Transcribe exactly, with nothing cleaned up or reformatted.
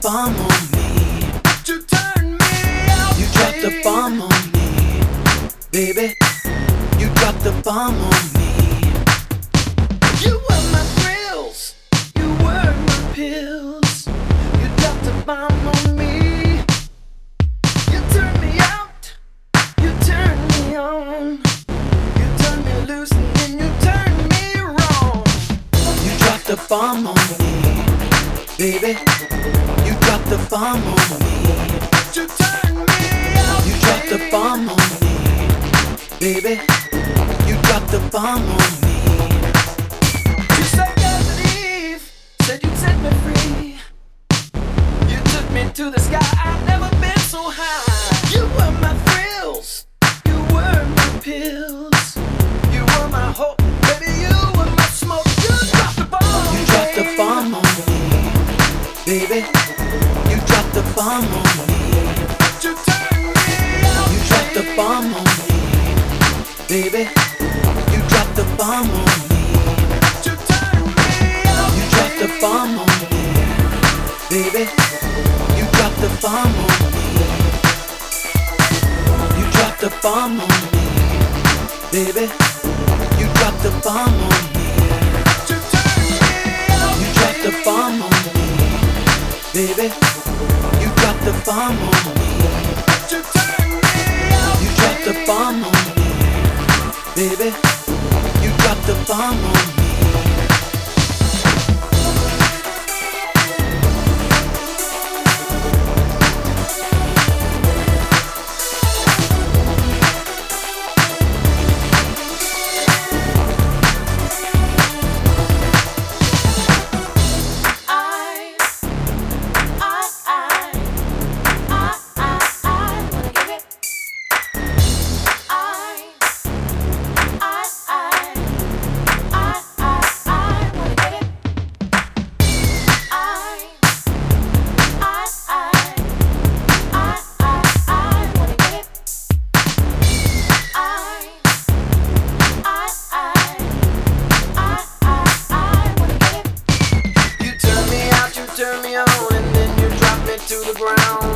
bomb on me. You turn me out. You dropped the bomb on me, baby. You dropped the bomb on me. You were my thrills. You were my pills. You dropped the bomb on me. You turned me out. You turned me on. You turned me loose and then you turned me wrong. You dropped the bomb on me, baby. You dropped the bomb on me. You turned me out. You dropped the bomb on me, baby. You dropped the bomb on me. You said Adam and Eve, said you'd set me free. You took me to the sky, I've never been so high. You were my thrills, you were my pills. You were my hope, baby, you were my smoke. You dropped the bomb. You dropped the bomb on me, baby. You dropped the bomb on me. You turned me out. You dropped the bomb on me, baby. You dropped the bomb on me. You turned me out. You dropped the bomb on me, baby. You dropped the bomb on me. You dropped the bomb on me, baby. You dropped the bomb on me. You turned me out. You dropped the bomb on me, baby. You dropped the bomb on me. You turned me out. You dropped the bomb on me, baby. You dropped the bomb on me. Turn me on and then you drop me to the ground.